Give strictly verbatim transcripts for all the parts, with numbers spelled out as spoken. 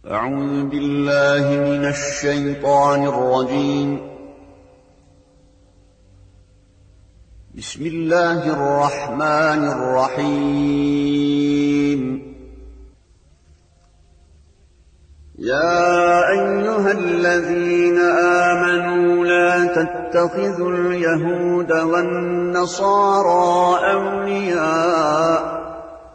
أعوذ بالله من الشيطان الرجيم. بسم الله الرحمن الرحيم. يا أيها الذين آمنوا لا تتخذوا اليهود والنصارى أولياء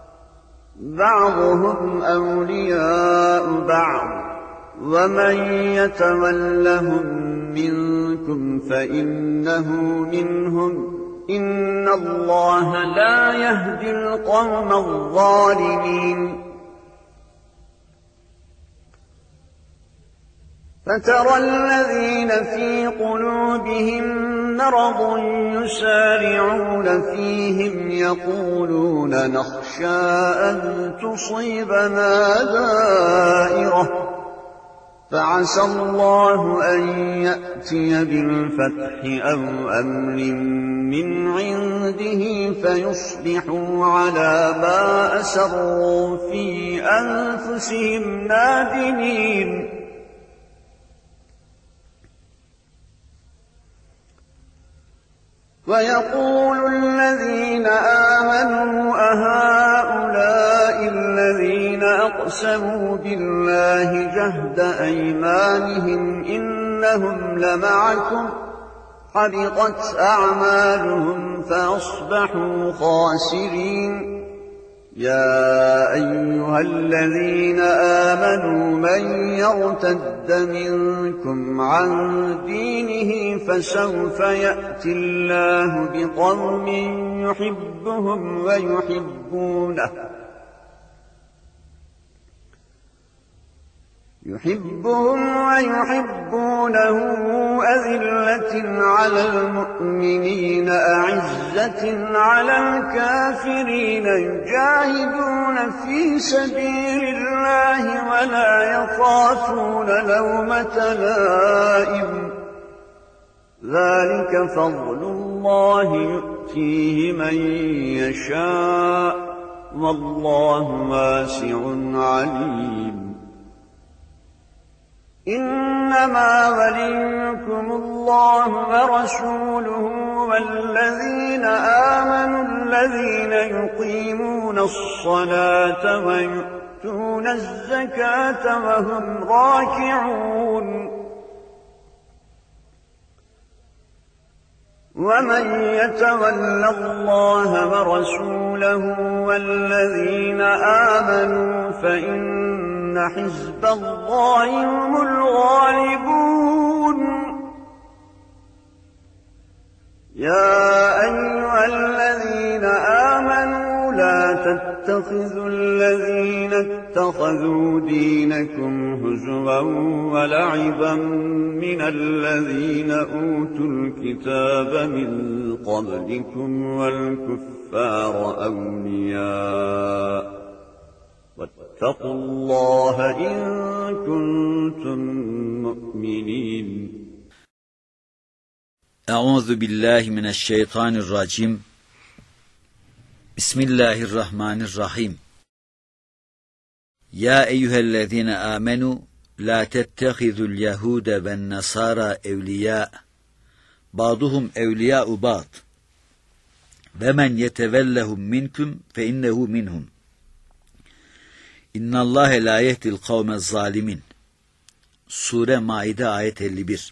بعضهم أولياء بعض ومن يتولهم منكم فإنه منهم إن الله لا يهدي القوم الظالمين. فترى الذين في قلوبهم مرض يسارعون فيهم يقولون نخشى أن تصيبنا دائرة فعسى الله أن يأتي بالفتح أو أمر من عنده فيصبحوا على ما أسروا في أنفسهم نادمين. ويقول الذين آمنوا أهؤلاء الذين أقسموا بالله جهد أيمانهم إنهم لمعكم حبطت أعمالهم فأصبحوا خاسرين. يا أيها الذين آمنوا من يرتد منكم عن دينه فسوف يأتي الله بقوم يحبهم ويحبونه يحبهم ويحبونه أذلة على المؤمنين أعزة على الكافرين يجاهدون في سبيل الله ولا يخافون لومة لائم ذلك فضل الله يؤتيه من يشاء والله واسع عليم. إنما وليكم الله ورسوله والذين آمنوا الذين يقيمون الصلاة ويؤتون الزكاة وهم راكعون. ومن يتول الله ورسوله والذين آمنوا فإن حزب الله هم الغالبون. يا أيها الذين آمنوا لا تتخذوا الذين اتخذوا دينكم هزوا ولعبا من الذين أوتوا الكتاب من قبلكم والكفار أولياء واتقوا الله إن كنتم مؤمنين. أعوذ بالله من الشيطان الرجيم. بسم الله الرحمن الرحيم. يا أيها الذين آمنوا لا تتخذوا اليهود والنصارى أولياء بعضهم أولياء بعض ومن يتولهم منكم فإنه منهم İnna Allahe la yehdil kavmez zalimin. Sure Maide ayet elli bir.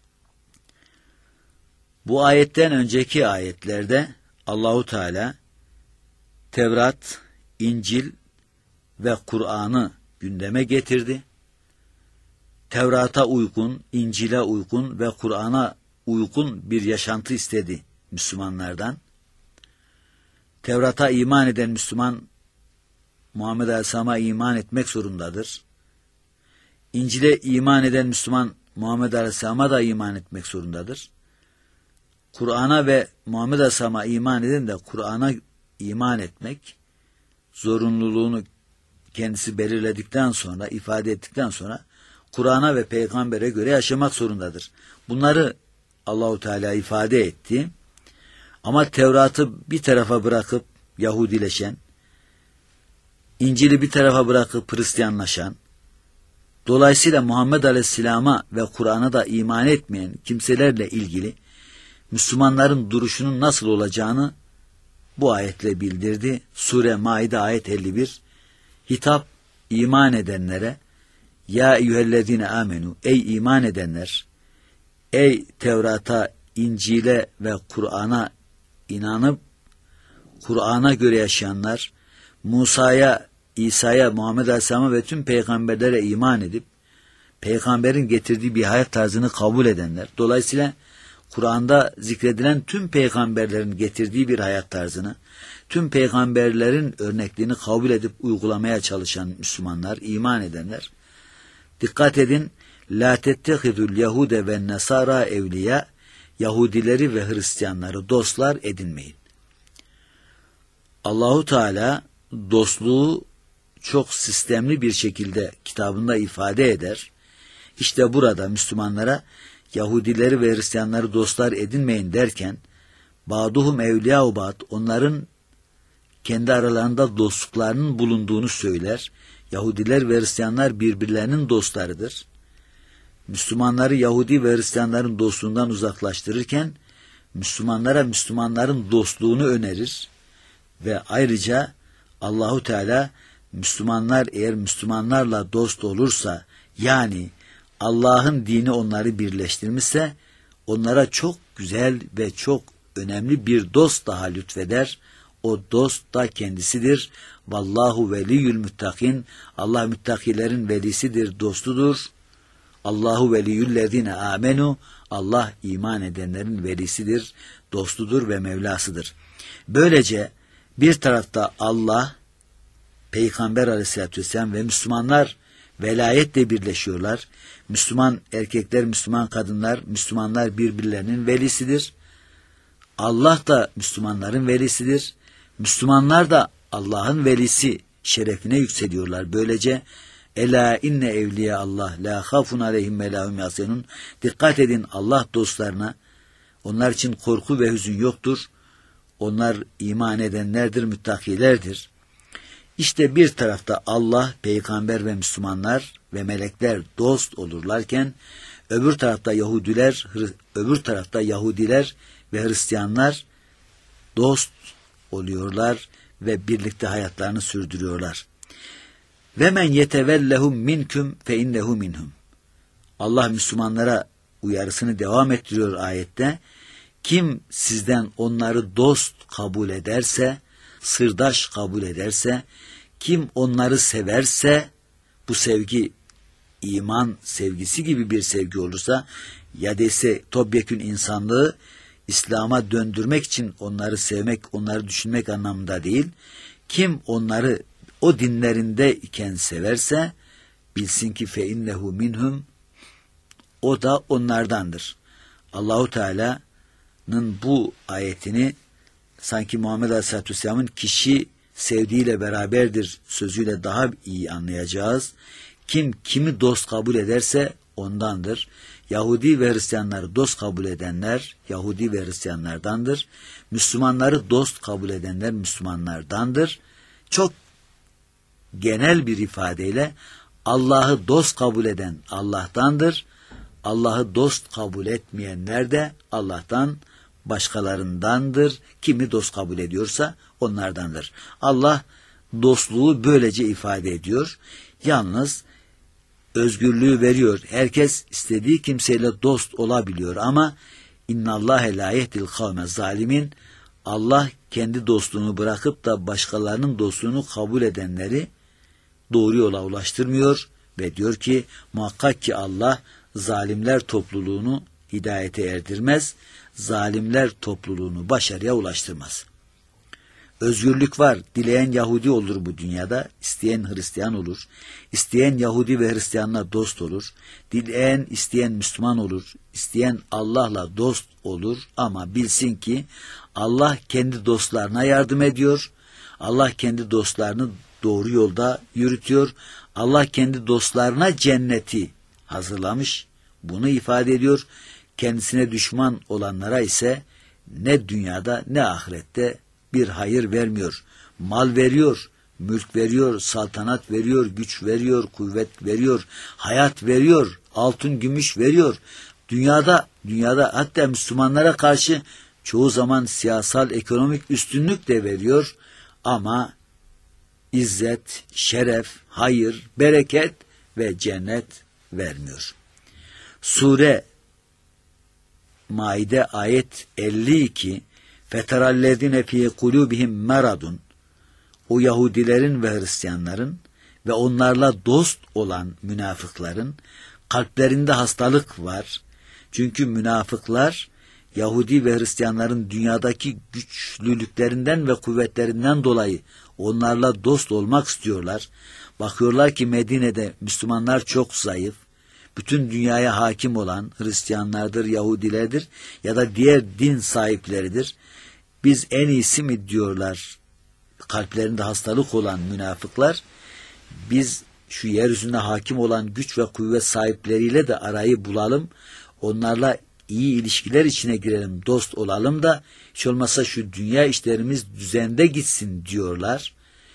Bu ayetten önceki ayetlerde Allahu Teala Tevrat, İncil ve Kur'an'ı gündeme getirdi. Tevrat'a uygun, İncil'e uygun ve Kur'an'a uygun bir yaşantı istedi Müslümanlardan. Tevrat'a iman eden Müslüman Muhammed Aleyhisselam'a iman etmek zorundadır. İncil'e iman eden Müslüman Muhammed Aleyhisselam'a da iman etmek zorundadır. Kur'an'a ve Muhammed Aleyhisselam'a iman eden de Kur'an'a iman etmek zorunluluğunu kendisi belirledikten sonra, ifade ettikten sonra Kur'an'a ve peygambere göre yaşamak zorundadır. Bunları Allahu Teala ifade etti. Ama Tevrat'ı bir tarafa bırakıp Yahudileşen, İncil'i bir tarafa bırakıp Hristiyanlaşan, Dolayısıyla Muhammed Aleyhisselam'a ve Kur'an'a da iman etmeyen kimselerle ilgili Müslümanların duruşunun nasıl olacağını bu ayetle bildirdi. Sure Maide ayet elli bir. Hitap iman edenlere, ya eyyühellezine amenu, ey iman edenler, ey Tevrat'a, İncil'e ve Kur'an'a inanıp Kur'an'a göre yaşayanlar, Musa'ya, İsa'ya, Muhammed Aleyhisselam'a ve tüm peygamberlere iman edip peygamberin getirdiği bir hayat tarzını kabul edenler. Dolayısıyla Kur'an'da zikredilen tüm peygamberlerin getirdiği bir hayat tarzını, tüm peygamberlerin örnekliğini kabul edip uygulamaya çalışan Müslümanlar, iman edenler. Dikkat edin, la tettehidul Yahude ve Nesara evliya, Yahudileri ve Hristiyanları dostlar edinmeyin. Allahu Teala dostluğu çok sistemli bir şekilde kitabında ifade eder. İşte burada Müslümanlara Yahudileri ve Hristiyanları dostlar edinmeyin derken, ba'duhum evliyâ-u ba'd, onların kendi aralarında dostluklarının bulunduğunu söyler. Yahudiler ve Hristiyanlar birbirlerinin dostlarıdır. Müslümanları Yahudi ve Hristiyanların dostluğundan uzaklaştırırken, Müslümanlara Müslümanların dostluğunu önerir ve ayrıca Allahu Teala Müslümanlar eğer Müslümanlarla dost olursa, yani Allah'ın dini onları birleştirmişse, onlara çok güzel ve çok önemli bir dost daha lütfeder. O dost da kendisidir. Vallahu veliyyül müttakin. Allah müttakilerin velisidir, dostudur. Allahu veliyyüllezine amenu. Allah iman edenlerin velisidir, dostudur ve Mevlasıdır. Böylece bir tarafta Allah, Peygamber Aleyhisselatü Vesselam ve Müslümanlar velayetle birleşiyorlar. Müslüman erkekler, Müslüman kadınlar, Müslümanlar birbirlerinin velisidir. Allah da Müslümanların velisidir. Müslümanlar da Allah'ın velisi şerefine yükseliyorlar. Böylece Ela inne evliya Allah la khafun aleyhim ve lahum yahzenun. Dikkat edin, Allah dostlarına, onlar için korku ve hüzün yoktur. Onlar iman edenlerdir, müttakilerdir. İşte bir tarafta Allah, peygamber ve Müslümanlar ve melekler dost olurlarken, öbür tarafta Yahudiler, öbür tarafta Yahudiler ve Hristiyanlar dost oluyorlar ve birlikte hayatlarını sürdürüyorlar. Ve men yetevellehum minküm fe innehu minhum. Allah Müslümanlara uyarısını devam ettiriyor ayette. Kim sizden onları dost kabul ederse, sırdaş kabul ederse, kim onları severse, bu sevgi iman sevgisi gibi bir sevgi olursa, ya dese topyekün insanlığı İslam'a döndürmek için onları sevmek, onları düşünmek anlamında değil, kim onları o dinlerinde iken severse, bilsin ki fe innehu minhum, o da onlardandır. Allahu Teala'nın bu ayetini sanki Muhammed Aleyhisselatü Vesselam'ın kişi sevdiğiyle beraberdir sözüyle daha iyi anlayacağız. Kim kimi dost kabul ederse ondandır. Yahudi ve Hristiyanları dost kabul edenler Yahudi ve Hristiyanlardandır. Müslümanları dost kabul edenler Müslümanlardandır. Çok genel bir ifadeyle Allah'ı dost kabul eden Allah'tandır. Allah'ı dost kabul etmeyenler de Allah'tan başkalarındandır. Kimi dost kabul ediyorsa onlardandır. Allah dostluğu böylece ifade ediyor. Yalnız özgürlüğü veriyor. Herkes istediği kimseyle dost olabiliyor ama innallâhe lâ yehdil kavme zalimin. Allah kendi dostluğunu bırakıp da başkalarının dostluğunu kabul edenleri doğru yola ulaştırmıyor ve diyor ki muhakkak ki Allah zalimler topluluğunu hidayete erdirmez, zalimler topluluğunu başarıya ulaştırmaz. Özgürlük var. Dileyen Yahudi olur bu dünyada, isteyen Hristiyan olur. İsteyen Yahudi ve Hristiyanla dost olur. Dileyen, isteyen Müslüman olur. İsteyen Allah'la dost olur ama bilsin ki Allah kendi dostlarına yardım ediyor. Allah kendi dostlarını doğru yolda yürütüyor. Allah kendi dostlarına cenneti hazırlamış. Bunu ifade ediyor. Kendisine düşman olanlara ise ne dünyada ne ahirette bir hayır vermiyor. Mal veriyor, mülk veriyor, saltanat veriyor, güç veriyor, kuvvet veriyor, hayat veriyor, altın, gümüş veriyor. Dünyada, dünyada hatta Müslümanlara karşı çoğu zaman siyasal, ekonomik üstünlük de veriyor. Ama izzet, şeref, hayır, bereket ve cennet vermiyor. Sure Maide ayet elli iki Feterallezine fi kulubihim meradun, o Yahudilerin ve Hristiyanların ve onlarla dost olan münafıkların kalplerinde hastalık var. Çünkü münafıklar Yahudi ve Hristiyanların dünyadaki güçlülüklerinden ve kuvvetlerinden dolayı onlarla dost olmak istiyorlar. Bakıyorlar ki Medine'de Müslümanlar çok zayıf. Bütün dünyaya hakim olan Hristiyanlardır, Yahudilerdir ya da diğer din sahipleridir. Biz en iyisi mi diyorlar kalplerinde hastalık olan münafıklar. Biz şu yeryüzünde hakim olan güç ve kuvvet sahipleriyle de arayı bulalım. Onlarla iyi ilişkiler içine girelim, dost olalım da hiç olmazsa şu dünya işlerimiz düzende gitsin diyorlar.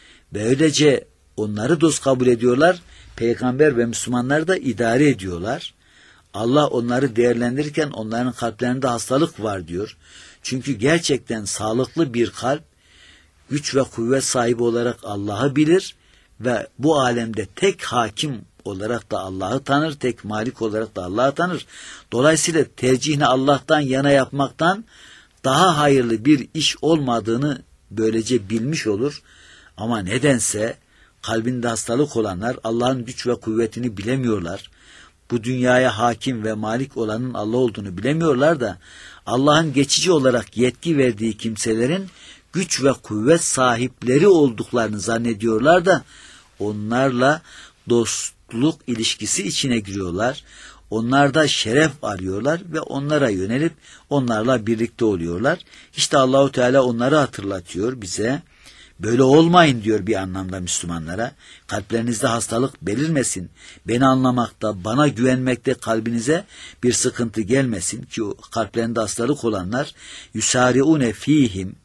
Böylece onları dost kabul ediyorlar. Peygamber ve Müslümanlar da idare ediyorlar. Allah onları değerlendirirken onların kalplerinde hastalık var diyor. Çünkü gerçekten sağlıklı bir kalp güç ve kuvvet sahibi olarak Allah'ı bilir ve bu alemde tek hakim olarak da Allah'ı tanır, tek malik olarak da Allah'ı tanır. Dolayısıyla tercihini Allah'tan yana yapmaktan daha hayırlı bir iş olmadığını böylece bilmiş olur. Ama nedense kalbinde hastalık olanlar Allah'ın güç ve kuvvetini bilemiyorlar. Bu dünyaya hakim ve malik olanın Allah olduğunu bilemiyorlar da Allah'ın geçici olarak yetki verdiği kimselerin güç ve kuvvet sahipleri olduklarını zannediyorlar da onlarla dostluk ilişkisi içine giriyorlar. Onlarda şeref arıyorlar ve onlara yönelip onlarla birlikte oluyorlar. İşte Allahu Teala onları hatırlatıyor bize. Böyle olmayın diyor bir anlamda Müslümanlara. Kalplerinizde hastalık belirmesin. Beni anlamakta, bana güvenmekte kalbinize bir sıkıntı gelmesin ki o kalplerinde hastalık olanlar yusariune fihim,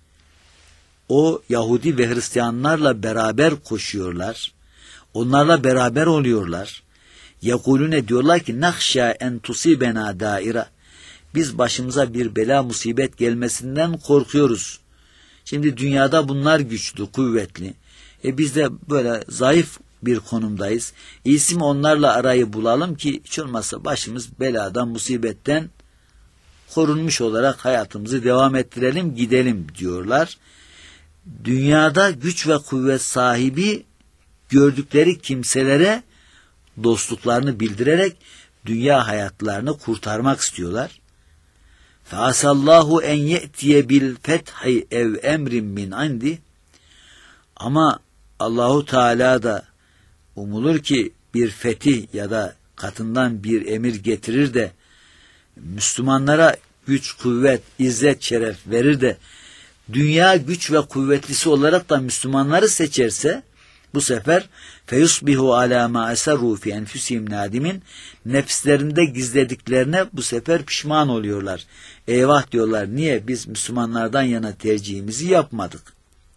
o Yahudi ve Hristiyanlarla beraber koşuyorlar. Onlarla beraber oluyorlar. Yekulune diyorlar ki nakşa en tusibena daira. Biz başımıza bir bela musibet gelmesinden korkuyoruz. Şimdi dünyada bunlar güçlü, kuvvetli. E biz de böyle zayıf bir konumdayız. İyisi mi onlarla arayı bulalım ki hiç olmazsa başımız beladan, musibetten korunmuş olarak hayatımızı devam ettirelim, gidelim diyorlar. Dünyada güç ve kuvvet sahibi gördükleri kimselere dostluklarını bildirerek dünya hayatlarını kurtarmak istiyorlar. Feasallahu en ye'tiye bil fethi ev emrin min indi. Ama Allahu Teala da umulur ki bir fetih ya da katından bir emir getirir de Müslümanlara güç, kuvvet, izzet, şeref verir de dünya güç ve kuvvetlisi olarak da Müslümanları seçerse bu sefer feyusbihu ala ma eserru fi enfusihim nadimin, nefislerinde gizlediklerine bu sefer pişman oluyorlar. Eyvah diyorlar, niye biz Müslümanlardan yana tercihimizi yapmadık?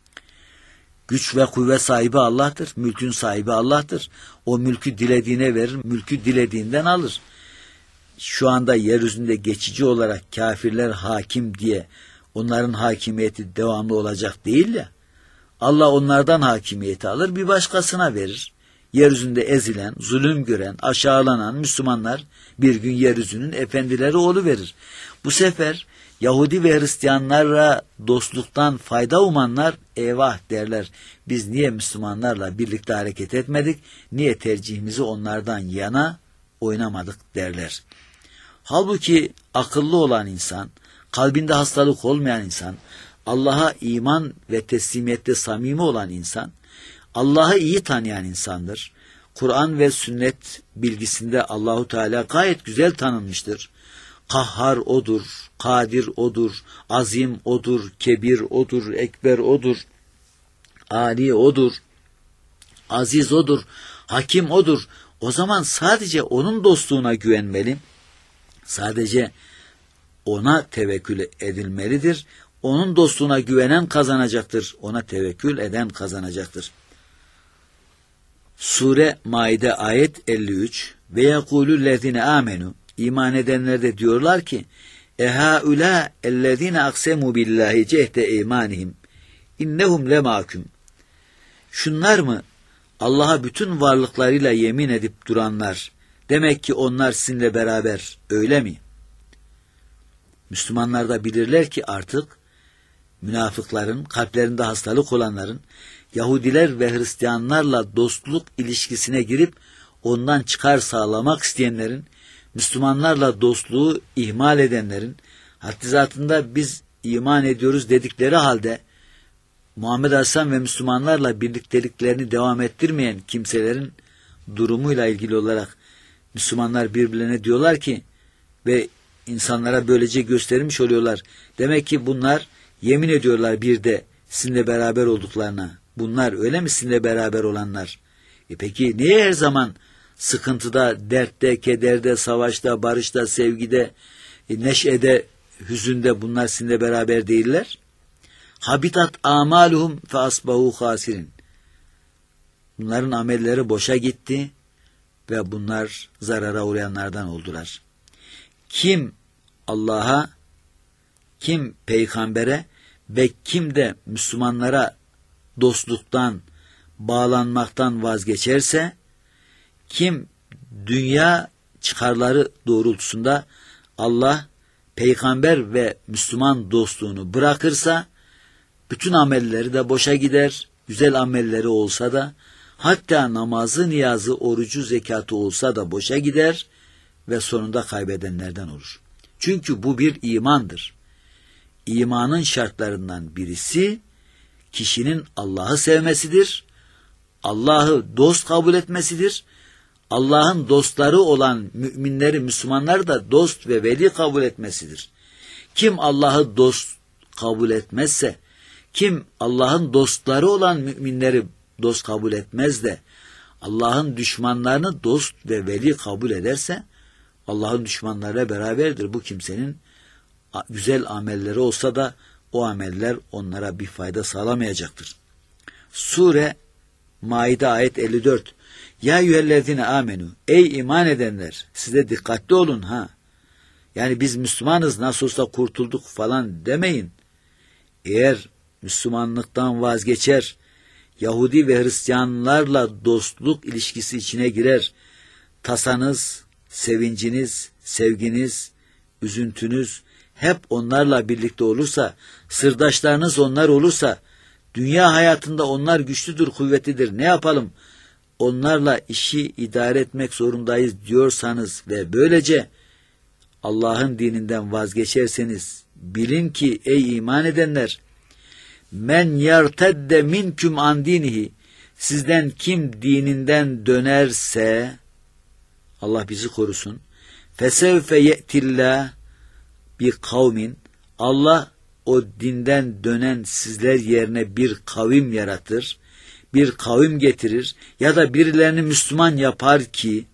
Güç ve kuvvet sahibi Allah'tır. Mülkün sahibi Allah'tır. O mülkü dilediğine verir, mülkü dilediğinden alır. Şu anda yeryüzünde geçici olarak kafirler hakim diye onların hakimiyeti devamlı olacak değil ya. Allah onlardan hakimiyeti alır, bir başkasına verir. Yeryüzünde ezilen, zulüm gören, aşağılanan Müslümanlar bir gün yeryüzünün efendileri oluverir. Bu sefer Yahudi ve Hristiyanlara dostluktan fayda umanlar eyvah derler. Biz niye Müslümanlarla birlikte hareket etmedik, niye tercihimizi onlardan yana oynamadık derler. Halbuki akıllı olan insan, kalbinde hastalık olmayan insan, Allah'a iman ve teslimiyette samimi olan insan, Allah'ı iyi tanıyan insandır. Kur'an ve sünnet bilgisinde Allahu Teala gayet güzel tanınmıştır. Kahhar odur, kadir odur, azim odur, kebir odur, ekber odur, ali odur, aziz odur, hakim odur. O zaman sadece onun dostluğuna güvenmeli, sadece ona tevekkül edilmelidir. Onun dostluğuna güvenen kazanacaktır. Ona tevekkül eden kazanacaktır. Sure Maide ayet elli üç. Ve yekulü'llezine amenu. İman edenler de diyorlar ki ehaula ellezine aksemu billahi cehde imanihim innehum lemâküm. Şunlar mı Allah'a bütün varlıklarıyla yemin edip duranlar? Demek ki onlar sizinle beraber, öyle mi? Müslümanlar da bilirler ki artık münafıkların, kalplerinde hastalık olanların, Yahudiler ve Hristiyanlarla dostluk ilişkisine girip ondan çıkar sağlamak isteyenlerin, Müslümanlarla dostluğu ihmal edenlerin, haddi zatında biz iman ediyoruz dedikleri halde Muhammed Aleyhisselam ve Müslümanlarla birlikteliklerini devam ettirmeyen kimselerin durumuyla ilgili olarak Müslümanlar birbirlerine diyorlar ki ve insanlara böylece göstermiş oluyorlar. Demek ki bunlar yemin ediyorlar bir de sizinle beraber olduklarına. Bunlar öyle mi sizinle beraber olanlar? E peki niye her zaman sıkıntıda, dertte, kederde, savaşta, barışta, sevgide, e, neşede, hüzünde bunlar sizinle beraber değiller? Habitat amaluhum fe asbahu hasirin. Bunların amelleri boşa gitti ve bunlar zarara uğrayanlardan oldular. Kim Allah'a, kim peygambere ve kim de Müslümanlara dostluktan, bağlanmaktan vazgeçerse, kim dünya çıkarları doğrultusunda Allah, peygamber ve Müslüman dostluğunu bırakırsa, bütün amelleri de boşa gider, güzel amelleri olsa da, hatta namazı, niyazı, orucu, zekatı olsa da boşa gider ve sonunda kaybedenlerden olur. Çünkü bu bir imandır. İmanın şartlarından birisi, kişinin Allah'ı sevmesidir, Allah'ı dost kabul etmesidir, Allah'ın dostları olan müminleri, Müslümanları da dost ve veli kabul etmesidir. Kim Allah'ı dost kabul etmezse, kim Allah'ın dostları olan müminleri dost kabul etmez de Allah'ın düşmanlarını dost ve veli kabul ederse Allah'ın düşmanlarıyla beraberdir. Bu kimsenin güzel amelleri olsa da o ameller onlara bir fayda sağlamayacaktır. Sure Maide ayet elli dört. Ya eyyühellezine amenu. Ey iman edenler, size dikkatli olun ha. Yani biz Müslümanız, nasıl olsa kurtulduk falan demeyin. Eğer Müslümanlıktan vazgeçer, Yahudi ve Hristiyanlarla dostluk ilişkisi içine girer, tasanız, sevinciniz, sevginiz, üzüntünüz hep onlarla birlikte olursa, sırdaşlarınız onlar olursa, dünya hayatında onlar güçlüdür, kuvvetlidir, ne yapalım? Onlarla işi idare etmek zorundayız diyorsanız ve böylece Allah'ın dininden vazgeçerseniz, bilin ki ey iman edenler, men yertedde minküm an dinihi, sizden kim dininden dönerse, Allah bizi korusun, fesevfe ye'tillah bir kavmin, Allah o dinden dönen sizler yerine bir kavim yaratır, bir kavim getirir ya da birilerini Müslüman yapar ki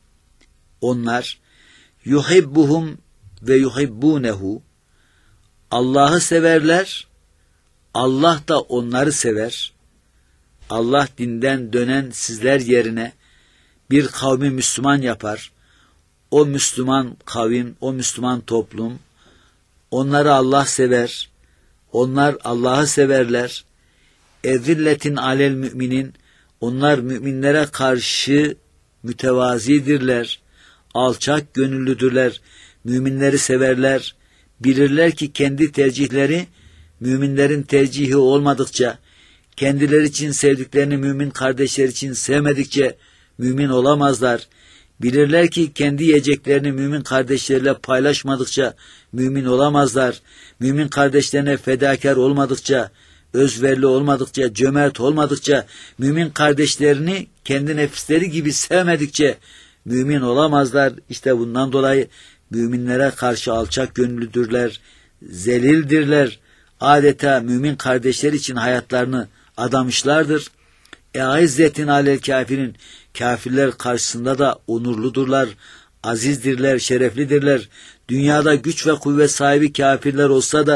onlar yuhibbuhum ve yuhibbunehu, Allah'ı severler, Allah da onları sever. Allah dinden dönen sizler yerine bir kavmi Müslüman yapar. O Müslüman kavim, o Müslüman toplum, onları Allah sever. Onlar Allah'ı severler. Ezilletin alel müminin, onlar müminlere karşı mütevazidirler. Alçak gönüllüdürler. Müminleri severler. Bilirler ki kendi tercihleri müminlerin tercihi olmadıkça, kendileri için sevdiklerini mümin kardeşler için sevmedikçe mümin olamazlar. Bilirler ki kendi yiyeceklerini mümin kardeşleriyle paylaşmadıkça mümin olamazlar. Mümin kardeşlerine fedakar olmadıkça, özverili olmadıkça, cömert olmadıkça, mümin kardeşlerini kendi nefisleri gibi sevmedikçe mümin olamazlar. İşte bundan dolayı müminlere karşı alçak gönüllüdürler, zelildirler. Adeta mümin kardeşler için hayatlarını adamışlardır. E'izzetin alel kafirin, kafirler karşısında da onurludurlar, azizdirler, şereflidirler. Dünyada güç ve kuvvet sahibi kafirler olsa da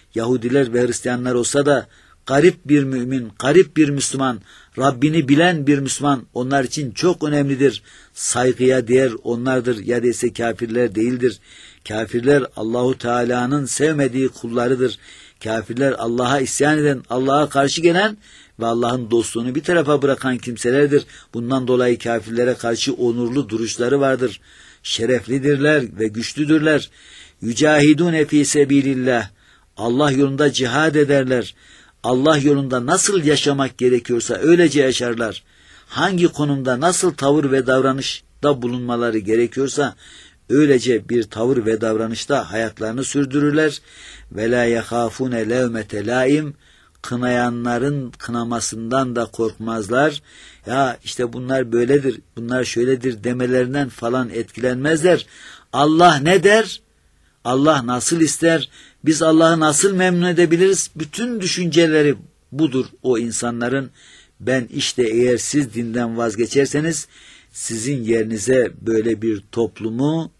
Yahudiler ve Hristiyanlar olsa da garip bir mümin, garip bir Müslüman, Rabbini bilen bir Müslüman onlar için çok önemlidir. Saygıya değer onlardır ya da ise kafirler değildir. Kafirler Allahu Teala'nın sevmediği kullarıdır. Kafirler Allah'a isyan eden, Allah'a karşı gelen ve Allah'ın dostluğunu bir tarafa bırakan kimselerdir. Bundan dolayı kafirlere karşı onurlu duruşları vardır. Şereflidirler ve güçlüdürler. Yücahidûne fî sebîlillah. Allah yolunda cihad ederler. Allah yolunda nasıl yaşamak gerekiyorsa öylece yaşarlar. Hangi konumda nasıl tavır ve davranışta bulunmaları gerekiyorsa öylece bir tavır ve davranışta hayatlarını sürdürürler. Ve la yehâfûne levmete lâim. Kınayanların kınamasından da korkmazlar. Ya işte bunlar böyledir, bunlar şöyledir demelerinden falan etkilenmezler. Allah ne der? Allah nasıl ister? Biz Allah'ı nasıl memnun edebiliriz? Bütün düşünceleri budur o insanların. Ben işte eğer siz dinden vazgeçerseniz sizin yerinize böyle bir toplumu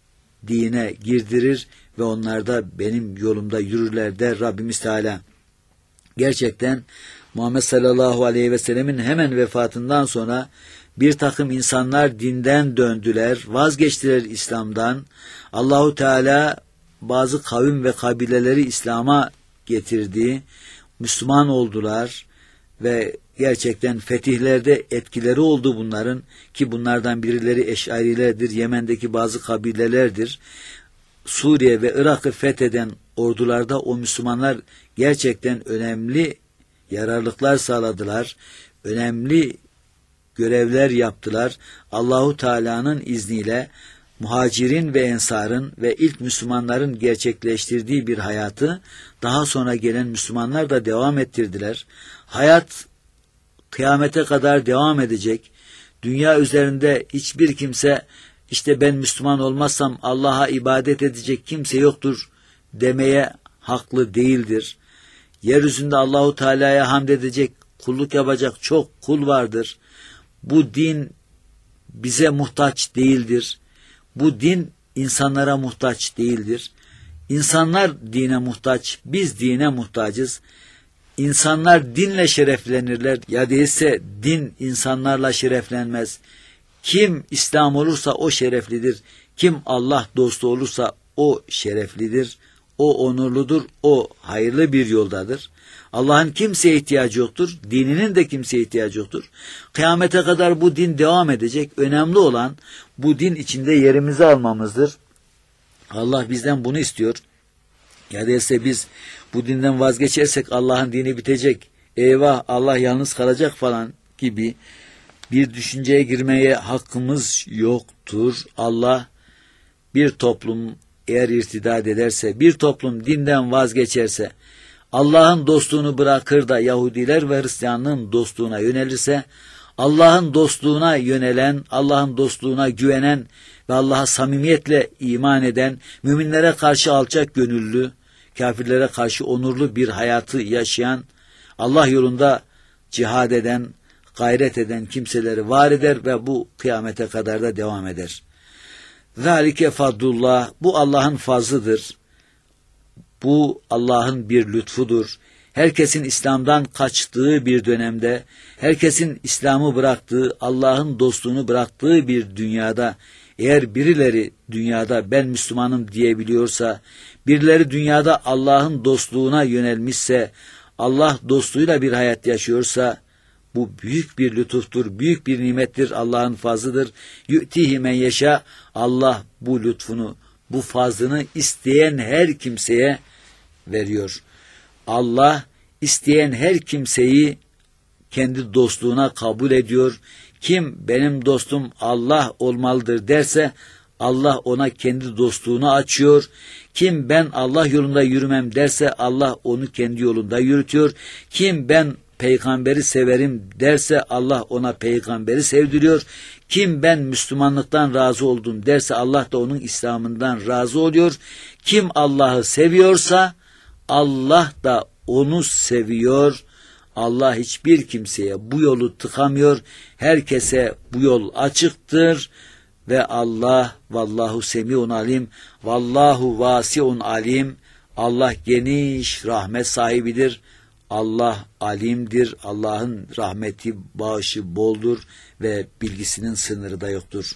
dine girdirir ve onlar da benim yolumda yürürler der Rabbimiz Teala. Gerçekten Muhammed sallallahu aleyhi ve sellemin hemen vefatından sonra bir takım insanlar dinden döndüler, vazgeçtiler İslam'dan. Allahu Teala bazı kavim ve kabileleri İslam'a getirdi, Müslüman oldular ve gerçekten fetihlerde etkileri oldu bunların ki bunlardan birileri Eş'arilerdir, Yemen'deki bazı kabilelerdir. Suriye ve Irak'ı fetheden ordularda o Müslümanlar gerçekten önemli yararlıklar sağladılar, önemli görevler yaptılar. Allahu Teala'nın izniyle muhacirin ve ensarın ve ilk Müslümanların gerçekleştirdiği bir hayatı daha sonra gelen Müslümanlar da devam ettirdiler. Hayat kıyamete kadar devam edecek. Dünya üzerinde hiçbir kimse işte ben Müslüman olmazsam Allah'a ibadet edecek kimse yoktur demeye haklı değildir. Yeryüzünde Allahu Teala'ya hamd edecek, kulluk yapacak çok kul vardır. Bu din bize muhtaç değildir. Bu din insanlara muhtaç değildir. İnsanlar dine muhtaç, biz dine muhtacız. İnsanlar dinle şereflenirler ya değilse din insanlarla şereflenmez. Kim İslam olursa o şereflidir. Kim Allah dostu olursa o şereflidir. O onurludur, o hayırlı bir yoldadır. Allah'ın kimseye ihtiyacı yoktur, dininin de kimseye ihtiyacı yoktur. Kıyamete kadar bu din devam edecek. Önemli olan bu din içinde yerimizi almamızdır. Allah bizden bunu istiyor. Ya değilse biz bu dinden vazgeçersek Allah'ın dini bitecek. Eyvah Allah yalnız kalacak falan gibi bir düşünceye girmeye hakkımız yoktur. Allah bir toplum eğer irtidat ederse, bir toplum dinden vazgeçerse, Allah'ın dostluğunu bırakır da Yahudiler ve Hristiyanlığın dostluğuna yönelirse, Allah'ın dostluğuna yönelen, Allah'ın dostluğuna güvenen ve Allah'a samimiyetle iman eden, müminlere karşı alçak gönüllü, kafirlere karşı onurlu bir hayatı yaşayan, Allah yolunda cihad eden, gayret eden kimseleri var eder ve bu kıyamete kadar da devam eder. Zalike fadlullah, bu Allah'ın fazlıdır. Bu Allah'ın bir lütfudur. Herkesin İslam'dan kaçtığı bir dönemde, herkesin İslam'ı bıraktığı, Allah'ın dostluğunu bıraktığı bir dünyada, eğer birileri dünyada ben Müslümanım diyebiliyorsa, birileri dünyada Allah'ın dostluğuna yönelmişse, Allah dostluğuyla bir hayat yaşıyorsa, bu büyük bir lütuftur, büyük bir nimettir, Allah'ın fazlıdır. Yu'tihi men yeşâ, Allah bu lütfunu, bu fazlını isteyen her kimseye veriyor. Allah isteyen her kimseyi kendi dostluğuna kabul ediyor. Kim benim dostum Allah olmalıdır derse Allah ona kendi dostluğunu açıyor. Kim ben Allah yolunda yürümem derse Allah onu kendi yolunda yürütüyor. Kim ben peygamberi severim derse Allah ona peygamberi sevdiriyor. Kim ben Müslümanlıktan razı oldum derse Allah da onun İslam'ından razı oluyor. Kim Allah'ı seviyorsa Allah da onu seviyor. Allah hiçbir kimseye bu yolu tıkamıyor. Herkese bu yol açıktır. Ve Allah vallahu semiun alim, vallahu vasiun alim. Allah geniş rahmet sahibidir. Allah alimdir. Allah'ın rahmeti, bağışı boldur ve bilgisinin sınırı da yoktur.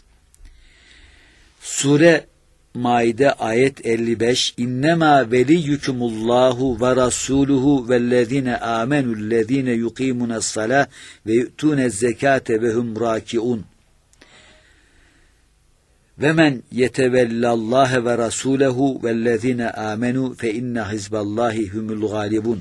Sure Maide ayet elli beş. İnnemâ veliyyukumullahu ve rasûluhu vellezîne âmenullezîne yukîmune's-salâh ve yu'tûne'z-zekâte ve hum râki'ûn. Ve men yetevellallâhe ve rasûlehu vellezîne âmenû fe inne hizballâhi humul gâlibûn.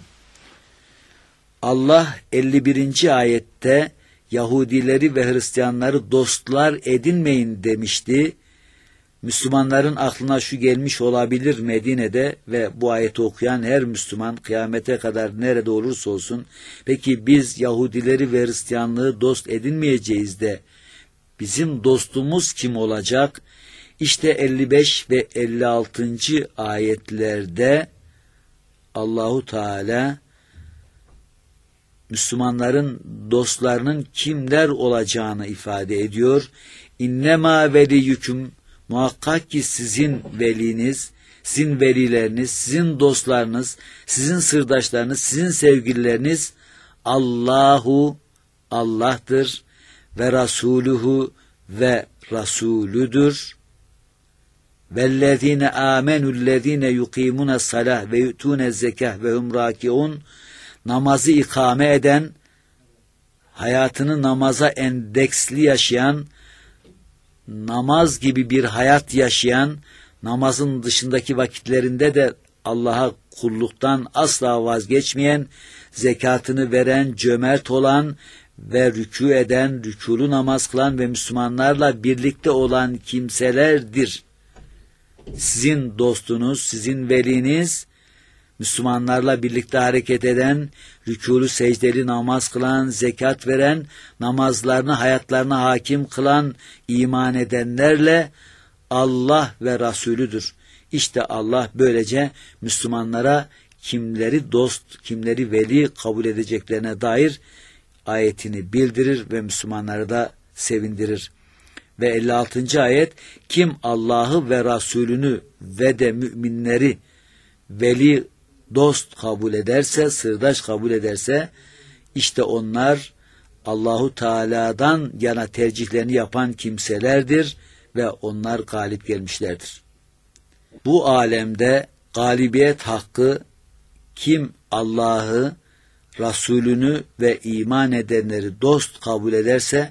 Allah elli birinci ayette Yahudileri ve Hristiyanları dostlar edinmeyin demişti. Müslümanların aklına şu gelmiş olabilir Medine'de ve bu ayeti okuyan her Müslüman kıyamete kadar nerede olursa olsun, peki biz Yahudileri ve Hristiyanlığı dost edinmeyeceğiz de bizim dostumuz kim olacak? İşte elli beş ve elli altıncı ayetlerde Allahu Teala Müslümanların dostlarının kimler olacağını ifade ediyor. İnnemâ veliyyüküm, muhakkak ki sizin veliniz, sizin velileriniz, sizin dostlarınız, sizin sırdaşlarınız, sizin sevgilileriniz Allahu, Allah'tır ve Rasuluhu ve Rasulüdür. Vellezine amenullezine yuqimune's-salah ve yu'tune'z-zekah ve hum rakiun. Namazı ikame eden, hayatını namaza endeksli yaşayan, namaz gibi bir hayat yaşayan, namazın dışındaki vakitlerinde de Allah'a kulluktan asla vazgeçmeyen, zekatını veren, cömert olan ve rükû eden, rükûlu namaz kılan ve Müslümanlarla birlikte olan kimselerdir. Sizin dostunuz, sizin veliniz, Müslümanlarla birlikte hareket eden, rükûlu secdeli namaz kılan, zekat veren, namazlarını hayatlarına hakim kılan, iman edenlerle Allah ve Rasulüdür. İşte Allah böylece Müslümanlara kimleri dost, kimleri veli kabul edeceklerine dair ayetini bildirir ve Müslümanları da sevindirir. Ve elli altıncı ayet, kim Allah'ı ve Rasulünü ve de müminleri veli, dost kabul ederse, sırdaş kabul ederse, işte onlar Allahu Teala'dan yana tercihlerini yapan kimselerdir ve onlar galip gelmişlerdir. Bu alemde galibiyet hakkı kim Allah'ı, Rasulünü ve iman edenleri dost kabul ederse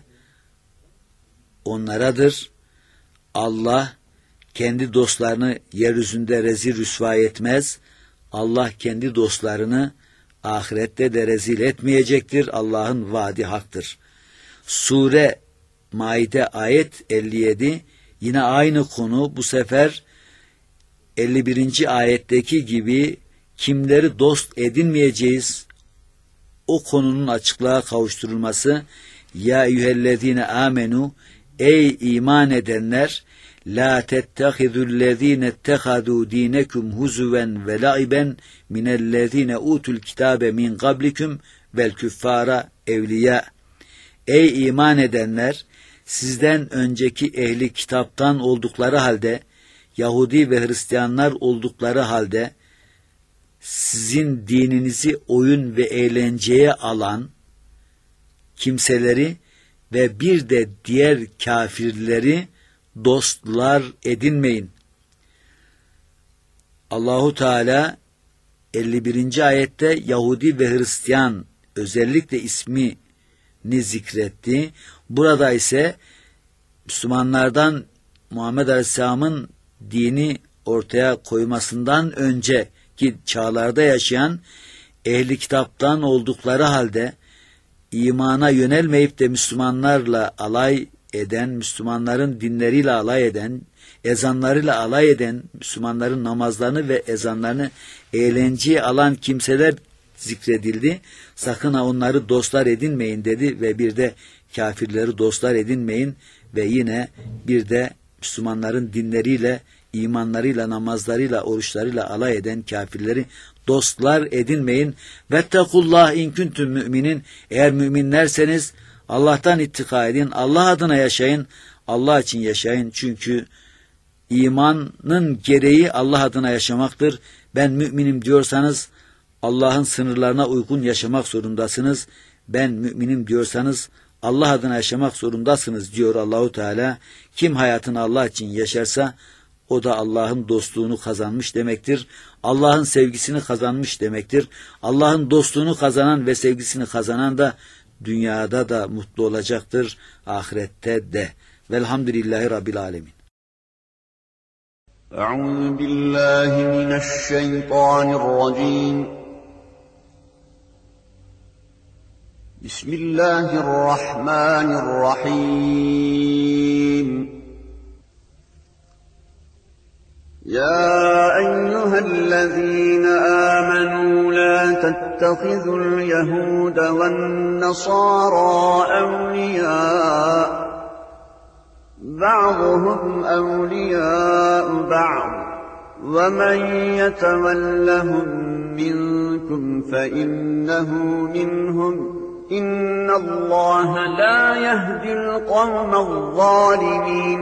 onlaradır. Allah kendi dostlarını yeryüzünde rezil rüsva etmez. Allah kendi dostlarını ahirette de rezil etmeyecektir. Allah'ın vaadi haktır. Sure Maide ayet elli yedi, yine aynı konu, bu sefer elli birinci ayetteki gibi kimleri dost edinmeyeceğiz, o konunun açıklığa kavuşturulması. Ya eyyühellezine amenu, ey iman edenler, la tettehizullezine ettehadu dinekum huzuven ve laiben minellezine utul kitabe min qablikum vel küffara evliya. Ey iman edenler, sizden önceki ehli kitaptan oldukları halde, Yahudi ve Hristiyanlar oldukları halde, sizin dininizi oyun ve eğlenceye alan kimseleri ve bir de diğer kafirleri dostlar edinmeyin. Allahu Teala elli birinci ayette Yahudi ve Hristiyan özellikle ismini zikretti. Burada ise Müslümanlardan Muhammed Aleyhisselam'ın dini ortaya koymasından önceki çağlarda yaşayan ehli kitaptan oldukları halde imana yönelmeyip de Müslümanlarla alay eden, Müslümanların dinleriyle alay eden, ezanlarıyla alay eden, Müslümanların namazlarını ve ezanlarını eğlenceye alan kimseler zikredildi. Sakın ha onları dostlar edinmeyin dedi ve bir de kafirleri dostlar edinmeyin ve yine bir de Müslümanların dinleriyle, imanlarıyla, namazlarıyla, oruçlarıyla alay eden kafirleri dostlar edinmeyin. Vettekullah in kuntum müminin, eğer müminlerseniz Allah'tan ittika edin, Allah adına yaşayın, Allah için yaşayın. Çünkü imanın gereği Allah adına yaşamaktır. Ben müminim diyorsanız Allah'ın sınırlarına uygun yaşamak zorundasınız. Ben müminim diyorsanız Allah adına yaşamak zorundasınız diyor Allahu Teala. Kim hayatını Allah için yaşarsa o da Allah'ın dostluğunu kazanmış demektir. Allah'ın sevgisini kazanmış demektir. Allah'ın dostluğunu kazanan ve sevgisini kazanan da dünyada da mutlu olacaktır, ahirette de. Velhamdülillahi Rabbil Alemin. Euzu billahi mineşşeytanirracim. Bismillahirrahmanirrahim. يا أيها الذين آمنوا لا تتخذوا اليهود والنصارى أولياء بعضهم أولياء بعض ومن يتولهم منكم فإنه منهم إن الله لا يهدي القوم الظالمين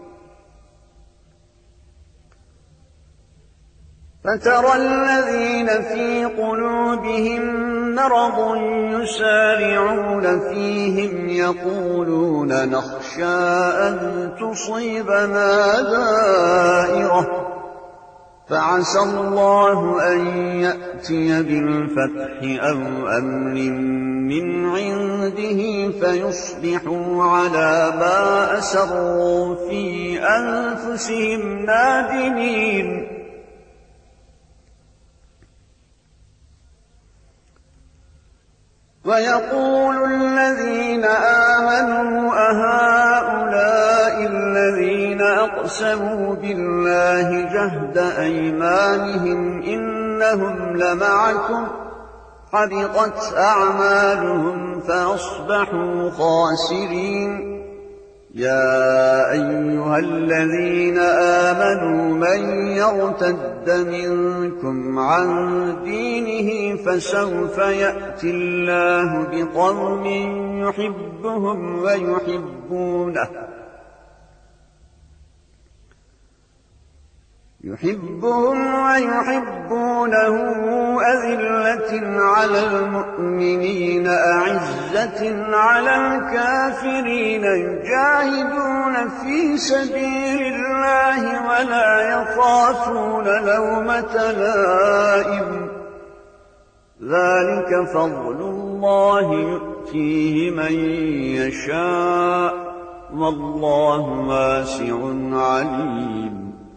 فترى الذين في قلوبهم مرض يسارعون فيهم يقولون نخشى أن تصيبنا دائرة فعسى الله أن يأتي بالفتح أو أمر من عنده فيصبحوا على ما أسروا في أنفسهم نادمين ويقول الذين آمنوا أهؤلاء الذين أقسموا بالله جهد أيمانهم إنهم لمعكم حبطت أعمالهم فأصبحوا خاسرين يا أيها الذين آمنوا من يرتد منكم عن دينه فسوف يأتي الله بقوم يحبهم ويحبونه يحبهم ويحبونه أذلة على المؤمنين أعزة على الكافرين يجاهدون في سبيل الله ولا يخافون لومة لائم ذلك فضل الله يؤتيه من يشاء والله واسع عليم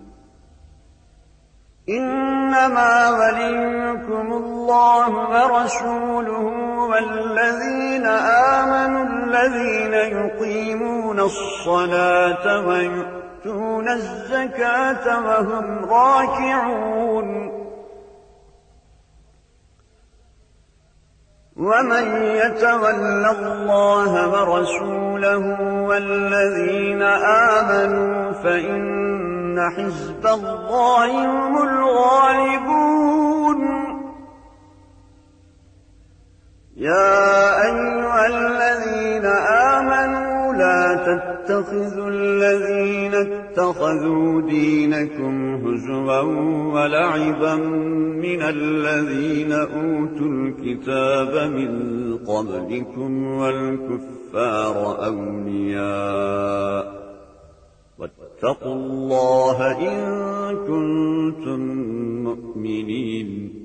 إنما وليكم الله ورسوله والذين آمنوا الذين يقيمون الصلاة ويؤتون الزكاة وهم راكعون ومن يتول الله ورسوله والذين آمنوا فإن حزب الله هم الغالبون يا أيها الذين آمنوا لا تتخذوا الذين اتخذوا دينكم هزوا ولعبا من الذين أوتوا الكتاب من قبلكم والكفار أولياء واتقوا الله إن كنتم مؤمنين